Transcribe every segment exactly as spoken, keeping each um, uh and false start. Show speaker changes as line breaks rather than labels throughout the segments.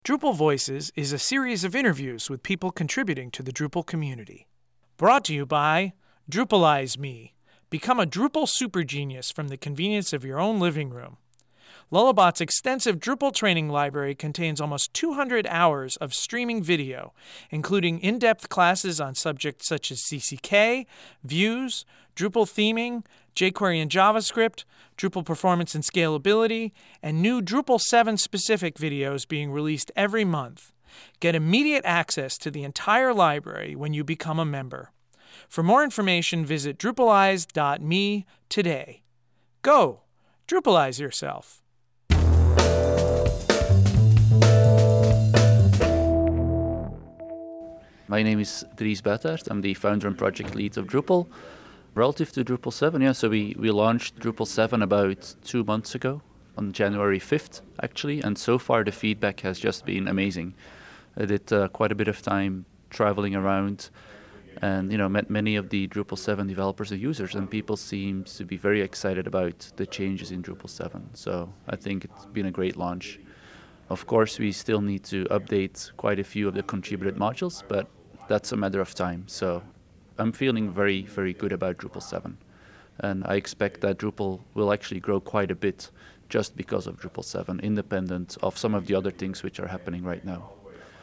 Drupal Voices is a series of interviews with people contributing to the Drupal community. Brought to you by Drupalize Me. Become a Drupal super genius from the convenience of your own living room. Lullabot's extensive Drupal training library contains almost two hundred hours of streaming video, including in-depth classes on subjects such as C C K, views, Drupal theming, jQuery and JavaScript, Drupal performance and scalability, and new Drupal seven specific videos being released every month. Get immediate access to the entire library when you become a member. For more information, visit Drupalize dot me today. Go! Drupalize yourself.
My name is Dries Buitaert. I'm the founder and project lead of Drupal. Relative to Drupal seven, yeah, so we, we launched Drupal seven about two months ago, on January fifth, actually, and so far the feedback has just been amazing. I did uh, quite a bit of time traveling around and, you know, met many of the Drupal seven developers and users, and people seem to be very excited about the changes in Drupal seven. So I think it's been a great launch. Of course, we still need to update quite a few of the contributed modules, but that's a matter of time. So I'm feeling very, very good about Drupal seven. And I expect that Drupal will actually grow quite a bit just because of Drupal seven, independent of some of the other things which are happening right now.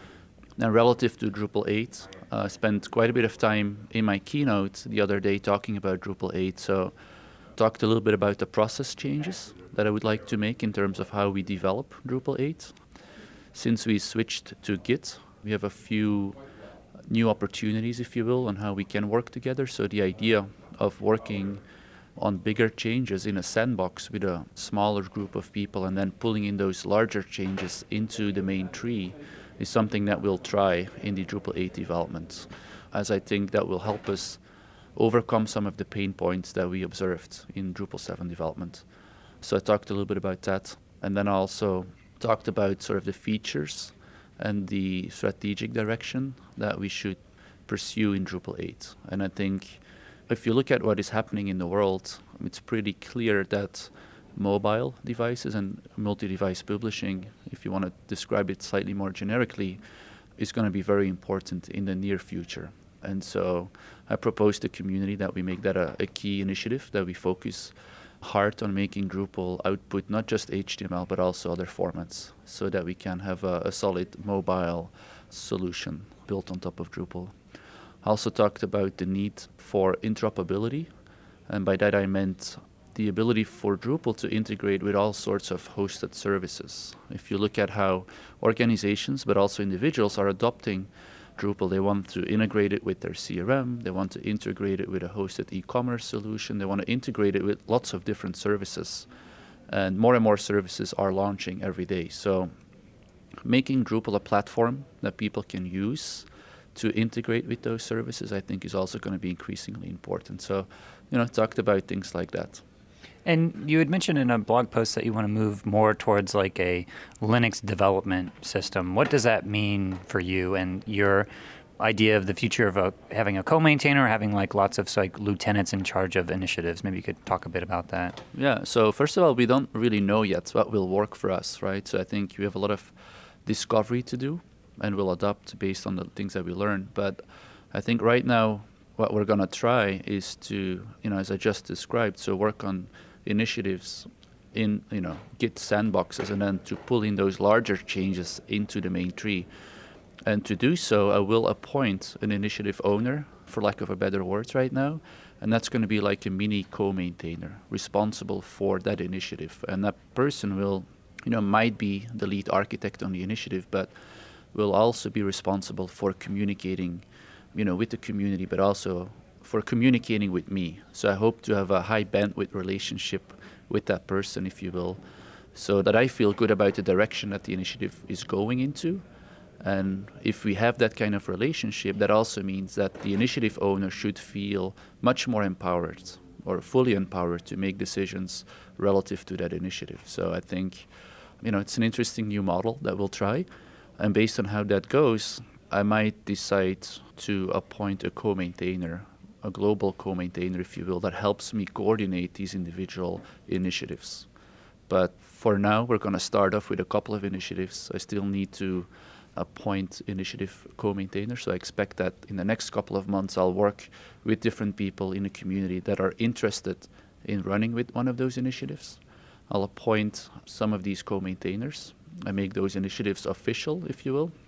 Now, relative to Drupal eight, I uh, spent quite a bit of time in my keynote the other day talking about Drupal eight. So talked a little bit about the process changes that I would like to make in terms of how we develop Drupal eight. Since we switched to Git, we have a few new opportunities, if you will, on how we can work together. So the idea of working on bigger changes in a sandbox with a smaller group of people and then pulling in those larger changes into the main tree is something that we'll try in the Drupal eight development, as I think that will help us overcome some of the pain points that we observed in Drupal seven development. So I talked a little bit about that, and then I also talked about sort of the features and the strategic direction that we should pursue in Drupal eight. And I think if you look at what is happening in the world, it's pretty clear that mobile devices and multi-device publishing, if you want to describe it slightly more generically, is going to be very important in the near future. And so I proposed to the community that we make that a, a key initiative, that we focus hard on making Drupal output not just H T M L but also other formats, so that we can have a, a solid mobile solution built on top of Drupal. I also talked about the need for interoperability, and by that I meant the ability for Drupal to integrate with all sorts of hosted services. If you look at how organizations but also individuals are adopting Drupal, they want to integrate it with their C R M, they want to integrate it with a hosted e-commerce solution, they want to integrate it with lots of different services. And more and more services are launching every day. So making Drupal a platform that people can use to integrate with those services, I think, is also going to be increasingly important. So, you know, talked about things like that.
And you had mentioned in a blog post that you want to move more towards like a Linux development system. What does that mean for you and your idea of the future of a, having a co-maintainer, or having like lots of like lieutenants in charge of initiatives? Maybe you could talk a bit about that.
Yeah, so first of all, we don't really know yet what will work for us, right? So I think we have a lot of discovery to do, and we'll adapt based on the things that we learn. But I think right now what we're going to try is to, you know, as I just described, so work on initiatives in, you know, Git sandboxes, and then to pull in those larger changes into the main tree. And to do so, I will appoint an initiative owner, for lack of a better word right now, and that's going to be like a mini co-maintainer responsible for that initiative. And that person will, you know, might be the lead architect on the initiative, but will also be responsible for communicating, you know, with the community, but also for communicating with me. So I hope to have a high bandwidth relationship with that person, if you will, so that I feel good about the direction that the initiative is going into. And if we have that kind of relationship, that also means that the initiative owner should feel much more empowered or fully empowered to make decisions relative to that initiative. So I think, you know, it's an interesting new model that we'll try. And based on how that goes, I might decide to appoint a co-maintainer, a global co-maintainer, if you will, that helps me coordinate these individual initiatives. But for now, we're going to start off with a couple of initiatives. I still need to appoint initiative co-maintainers. So I expect that in the next couple of months, I'll work with different people in the community that are interested in running with one of those initiatives. I'll appoint some of these co-maintainers and make those initiatives official, if you will.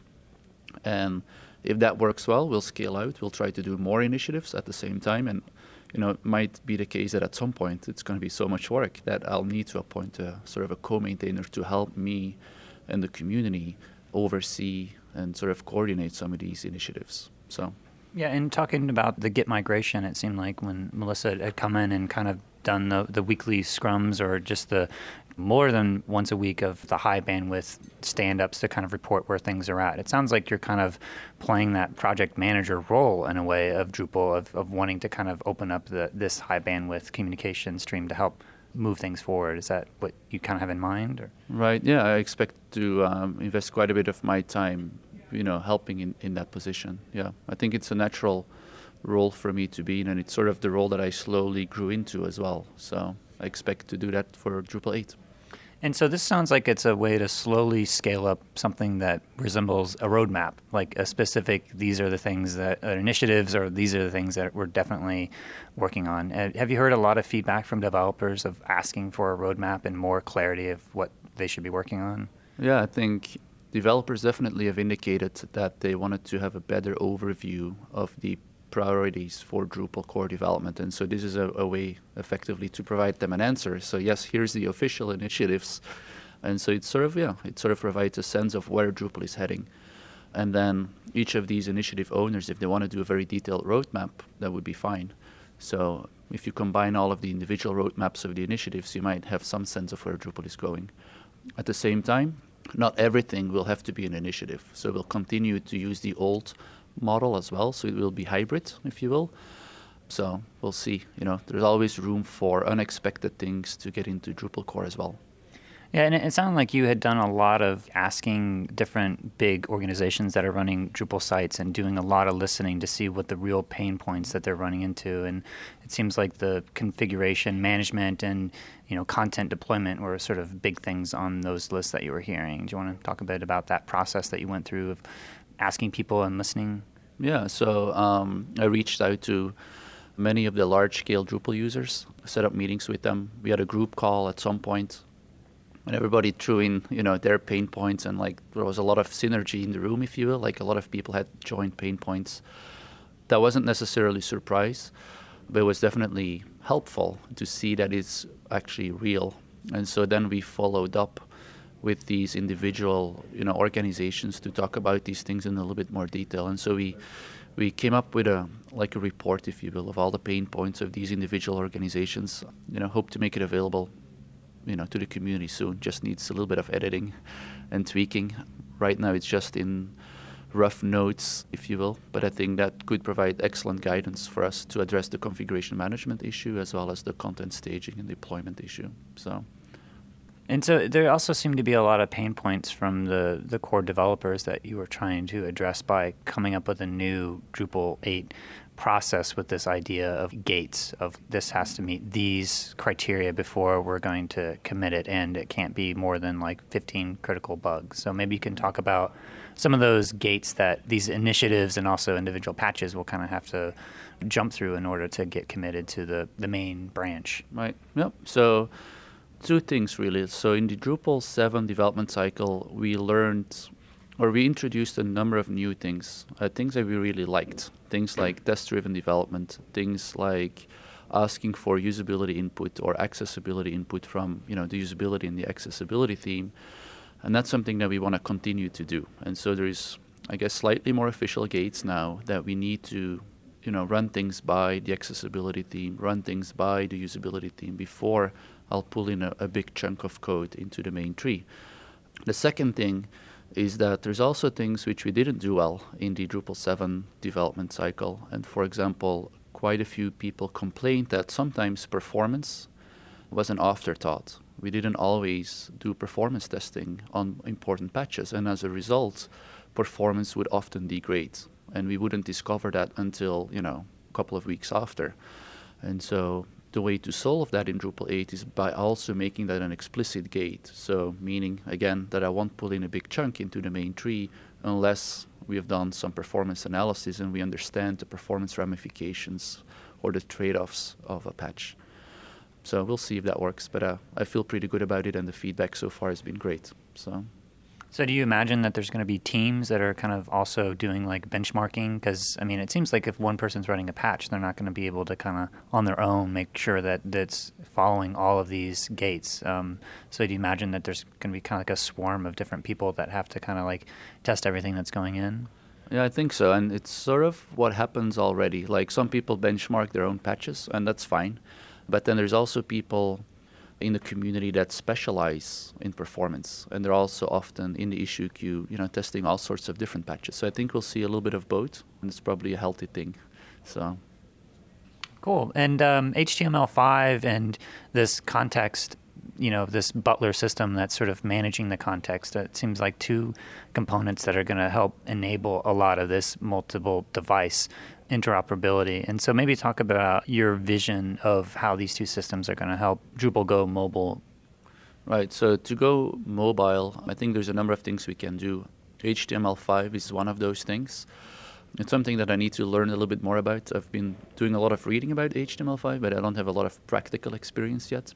And if that works well, we'll scale out. We'll try to do more initiatives at the same time. And, you know, it might be the case that at some point it's going to be so much work that I'll need to appoint a sort of a co-maintainer to help me and the community oversee and sort of coordinate some of these initiatives. So,
yeah, and talking about the Git migration, it seemed like when Melissa had come in and kind of done the, the weekly scrums or just the more than once a week of the high bandwidth stand-ups to kind of report where things are at. It sounds like you're kind of playing that project manager role in a way of Drupal, of, of wanting to kind of open up the, this high bandwidth communication stream to help move things forward. Is that what you kind of have in mind? Or?
Right, yeah, I expect to um, invest quite a bit of my time, you know, helping in, in that position. Yeah, I think it's a natural role for me to be in, and it's sort of the role that I slowly grew into as well. So I expect to do that for Drupal eight.
And so this sounds like it's a way to slowly scale up something that resembles a roadmap, like a specific, these are the things that are initiatives, or these are the things that we're definitely working on. Uh, have you heard a lot of feedback from developers of asking for a roadmap and more clarity of what they should be working on?
Yeah, I think developers definitely have indicated that they wanted to have a better overview of the priorities for Drupal core development. And so this is a, a way effectively to provide them an answer. So yes, here's the official initiatives. And so it's sort of, yeah, it sort of provides a sense of where Drupal is heading. And then each of these initiative owners, if they want to do a very detailed roadmap, that would be fine. So if you combine all of the individual roadmaps of the initiatives, you might have some sense of where Drupal is going. At the same time, not everything will have to be an initiative. So we'll continue to use the old model as well, so it will be hybrid, if you will. So we'll see. You know, there's always room for unexpected things to get into Drupal core as well.
Yeah, and it sounded like you had done a lot of asking different big organizations that are running Drupal sites and doing a lot of listening to see what the real pain points that they're running into. And it seems like the configuration management and, you know, content deployment were sort of big things on those lists that you were hearing. Do you want to talk a bit about that process that you went through of asking people and listening?
Yeah, so um, I reached out to many of the large-scale Drupal users, set up meetings with them. We had a group call at some point, and everybody threw in, you know, their pain points, and like there was a lot of synergy in the room, if you will. Like a lot of people had joint pain points. That wasn't necessarily a surprise, but it was definitely helpful to see that it's actually real. And so then we followed up with these individual, you know, organizations to talk about these things in a little bit more detail. And so we we came up with a like a report, if you will, of all the pain points of these individual organizations. You know, hope to make it available, you know, to the community soon. Just needs a little bit of editing and tweaking. Right now it's just in rough notes, if you will, but I think that could provide excellent guidance for us to address the configuration management issue as well as the content staging and deployment issue. So.
And so there also seemed to be a lot of pain points from the, the core developers that you were trying to address by coming up with a new Drupal eight process with this idea of gates, of this has to meet these criteria before we're going to commit it, and it can't be more than like fifteen critical bugs. So maybe you can talk about some of those gates that these initiatives and also individual patches will kind of have to jump through in order to get committed to the, the main branch.
Right, yep. So two things really. So in the Drupal seven development cycle, we learned, or we introduced a number of new things, uh, things that we really liked. Things like test-driven development, things like asking for usability input or accessibility input from, you know, the usability and the accessibility theme. And that's something that we want to continue to do. And so there is, I guess, slightly more official gates now that we need to, you know, run things by the accessibility theme, run things by the usability theme before I'll pull in a, a big chunk of code into the main tree. The second thing is that there's also things which we didn't do well in the Drupal seven development cycle. And for example, quite a few people complained that sometimes performance was an afterthought. We didn't always do performance testing on important patches, and as a result, performance would often degrade. And we wouldn't discover that until, you know, a couple of weeks after. And so the way to solve that in Drupal eight is by also making that an explicit gate. So meaning, again, that I won't pull in a big chunk into the main tree unless we have done some performance analysis and we understand the performance ramifications or the trade-offs of a patch. So we'll see if that works, but uh, I feel pretty good about it, and the feedback so far has been great. So.
So do you imagine that there's going to be teams that are kind of also doing like benchmarking? Because, I mean, it seems like if one person's running a patch, they're not going to be able to kind of on their own make sure that that's following all of these gates. Um, so do you imagine that there's going to be kind of like a swarm of different people that have to kind of like test everything that's going in?
Yeah, I think so. And it's sort of what happens already. Like some people benchmark their own patches, and that's fine. But then there's also people in the community that specialize in performance, and they're also often in the issue queue, you know, testing all sorts of different patches. So I think we'll see a little bit of both, and it's probably a healthy thing. So
cool. And um, H T M L five and this context, you know, this Butler system that's sort of managing the context, it seems like two components that are going to help enable a lot of this multiple device interoperability. And so maybe talk about your vision of how these two systems are going to help Drupal go mobile.
Right. So to go mobile, I think there's a number of things we can do. H T M L five is one of those things. It's something that I need to learn a little bit more about. I've been doing a lot of reading about H T M L five, but I don't have a lot of practical experience yet.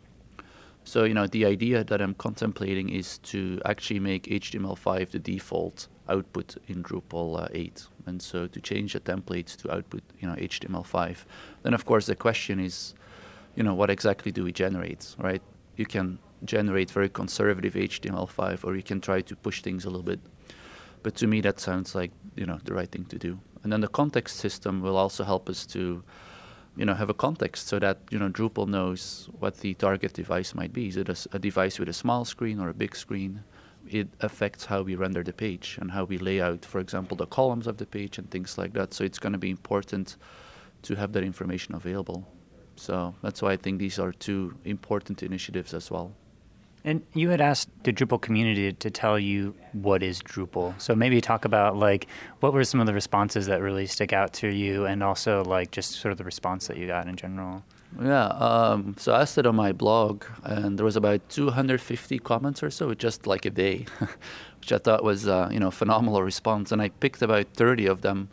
So, you know, the idea that I'm contemplating is to actually make H T M L five the default output in Drupal uh, eight. And so to change the templates to output, you know, H T M L five. Then, of course, the question is, you know, what exactly do we generate, right? You can generate very conservative H T M L five, or you can try to push things a little bit. But to me, that sounds like, you know, the right thing to do. And then the context system will also help us to, you know, have a context so that, you know, Drupal knows what the target device might be. Is it a, a device with a small screen or a big screen? It affects how we render the page and how we lay out, for example, the columns of the page and things like that. So it's going to be important to have that information available. So that's why I think these are two important initiatives as well.
And you had asked the Drupal community to tell you what is Drupal. So maybe talk about like what were some of the responses that really stick out to you, and also like just sort of the response that you got in general.
Yeah, um, so I asked it on my blog, and there was about two hundred fifty comments or so, just like a day, which I thought was uh, you know, phenomenal response. And I picked about thirty of them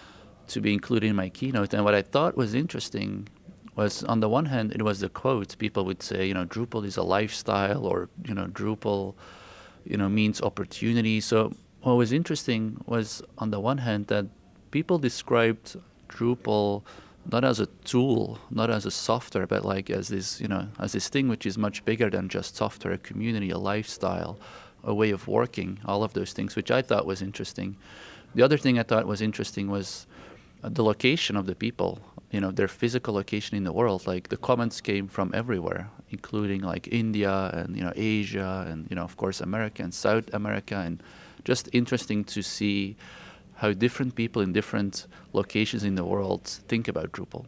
to be included in my keynote. And what I thought was interesting was, on the one hand, it was the quotes. People would say, you know, Drupal is a lifestyle, or, you know, Drupal, you know, means opportunity. So what was interesting was, on the one hand, that people described Drupal not as a tool, not as a software, but like as this, you know, as this thing which is much bigger than just software, a community, a lifestyle, a way of working, all of those things, which I thought was interesting. The other thing I thought was interesting was uh, the location of the people, you know, their physical location in the world. Like the comments came from everywhere, including like India and, you know, Asia and, you know, of course, America and South America, and just interesting to see how different people in different locations in the world think about Drupal.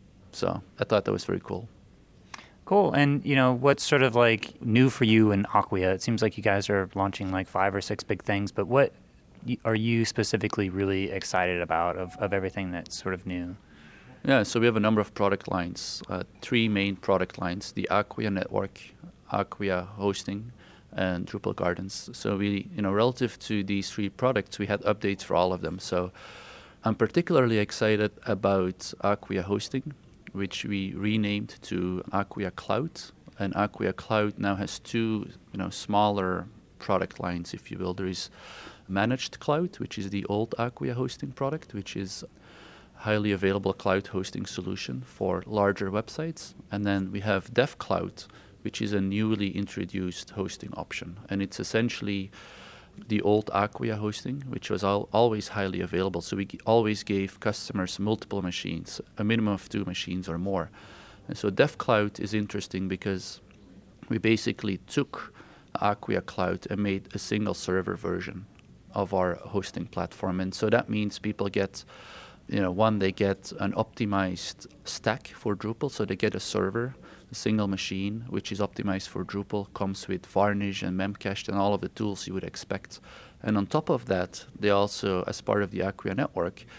So I thought that was very cool.
Cool. And, you know, what's sort of like new for you in Acquia? It seems like you guys are launching like five or six big things, but what are you specifically really excited about of, of everything that's sort of new?
Yeah, so we have a number of product lines, uh, three main product lines: the Acquia Network, Acquia Hosting, and Drupal Gardens. So we, you know, relative to these three products, we had updates for all of them. So I'm particularly excited about Acquia Hosting, which we renamed to Acquia Cloud. And Acquia Cloud now has two, you know, smaller product lines, if you will. There is Managed Cloud, which is the old Acquia Hosting product, which is highly available cloud hosting solution for larger websites. And then we have Dev Cloud, which is a newly introduced hosting option. And it's essentially the old Acquia hosting, which was al- always highly available. So we g- always gave customers multiple machines, a minimum of two machines or more. And so Dev Cloud is interesting because we basically took Acquia Cloud and made a single server version of our hosting platform. And so that means people get, you know, one, they get an optimized stack for Drupal. So they get a server, a single machine, which is optimized for Drupal, comes with Varnish and Memcached and all of the tools you would expect. And on top of that, they also, as part of the Acquia network,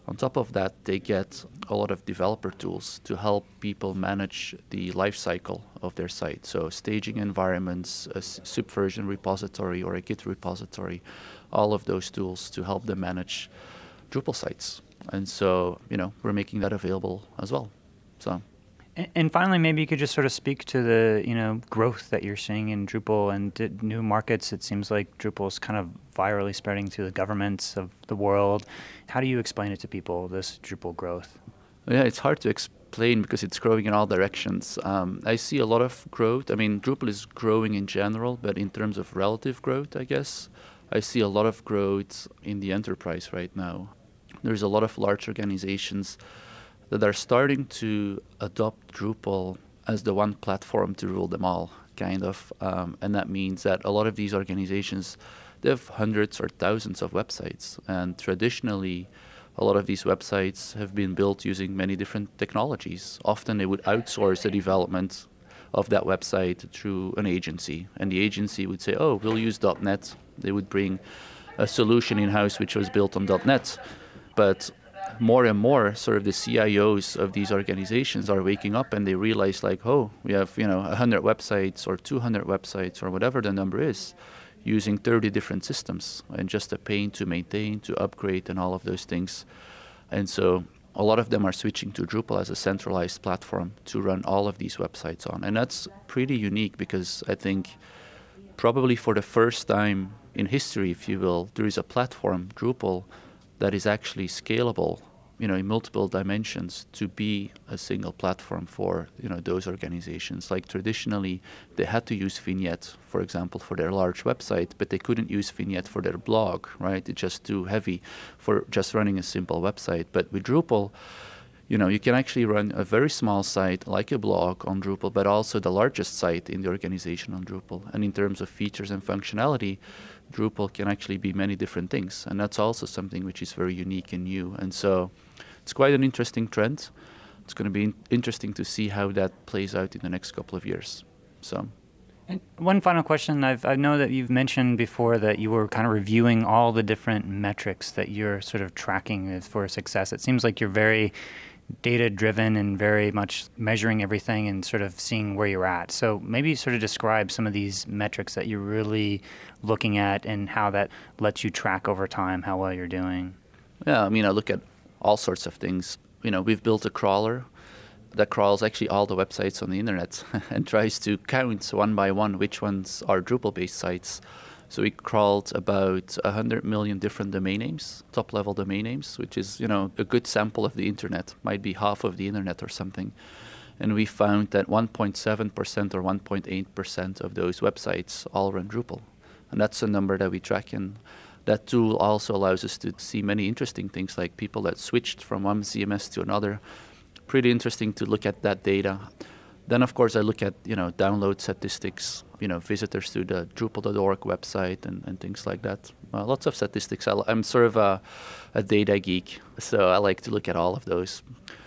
On top of that, they get a lot of developer tools to help people manage the life cycle of their site. So staging environments, a Subversion repository or a Git repository, all of those tools to help them manage Drupal sites. And so, you know, we're making that available as well. So.
And finally, maybe you could just sort of speak to the, you know, growth that you're seeing in Drupal and new markets. It seems like Drupal is kind of virally spreading to the governments of the world. How do you explain it to people, this Drupal growth?
Yeah, it's hard to explain because it's growing in all directions. Um, I see a lot of growth. I mean, Drupal is growing in general, but in terms of relative growth, I guess, I see a lot of growth in the enterprise right now. There's a lot of large organizations that are starting to adopt Drupal as the one platform to rule them all, kind of. Um, and that means that a lot of these organizations, they have hundreds or thousands of websites. And traditionally, a lot of these websites have been built using many different technologies. Often they would outsource the development of that website through an agency. And the agency would say, oh, we'll use dot net. They would bring a solution in-house which was built on dot net. But more and more, sort of the C I Os of these organizations are waking up and they realize like, oh, we have, you know, one hundred websites or two hundred websites or whatever the number is using thirty different systems and just a pain to maintain, to upgrade and all of those things. And so a lot of them are switching to Drupal as a centralized platform to run all of these websites on. And that's pretty unique because I think probably for the first time in history, if you will, there is a platform, Drupal, that is actually scalable, you know, in multiple dimensions to be a single platform for, you know, those organizations. Like traditionally, they had to use Vignette, for example, for their large website, but they couldn't use Vignette for their blog, right? It's just too heavy for just running a simple website. But with Drupal, you know, you can actually run a very small site like a blog on Drupal, but also the largest site in the organization on Drupal. And in terms of features and functionality, Drupal can actually be many different things. And that's also something which is very unique and new. And so it's quite an interesting trend. It's going to be in- interesting to see how that plays out in the next couple of years. So.
And one final question. I've, I know that you've mentioned before that you were kind of reviewing all the different metrics that you're sort of tracking for success. It seems like you're very data-driven and very much measuring everything and sort of seeing where you're at. So maybe sort of describe some of these metrics that you're really looking at and how that lets you track over time how well you're doing.
Yeah, I mean, I look at all sorts of things. You know, we've built a crawler that crawls actually all the websites on the internet and tries to count one by one which ones are Drupal-based sites. So we crawled about one hundred million different domain names, top-level domain names, which is, you know, a good sample of the internet, might be half of the internet or something. And we found that one point seven percent or one point eight percent of those websites all run Drupal. And that's a number that we track. And that tool also allows us to see many interesting things, like people that switched from one C M S to another. Pretty interesting to look at that data. Then, of course, I look at, you know, download statistics, you know, visitors to the Drupal dot org website and, and things like that. Uh, lots of statistics. I, I'm sort of a, a data geek, so I like to look at all of those.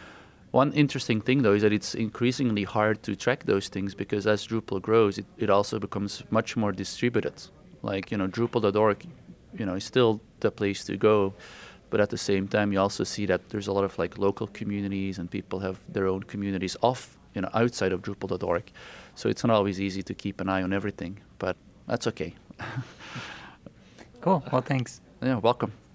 One interesting thing, though, is that it's increasingly hard to track those things because as Drupal grows, it, it also becomes much more distributed. Like, you know, Drupal dot org, you know, is still the place to go. But at the same time, you also see that there's a lot of like local communities and people have their own communities off, you know, outside of Drupal dot org. So it's not always easy to keep an eye on everything, but that's okay.
Cool. Well, thanks.
Yeah, welcome.